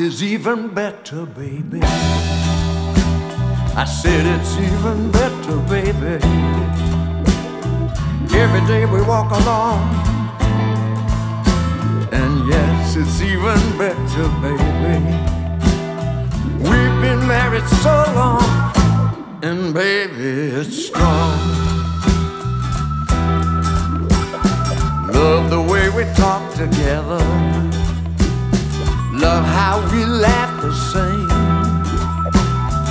is even better, baby. I said it's even better, baby. Every day we walk along, and yes, it's even better, baby. We've been married so long, and baby, it's strong. Love the way we talk together. Love how we laugh